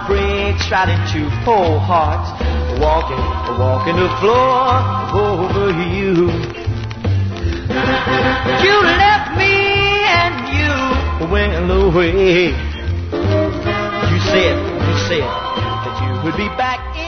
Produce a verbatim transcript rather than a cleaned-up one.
breaks right into four hearts, walking, walking the floor over you. You left me and you went away. You said, you said that you would be back in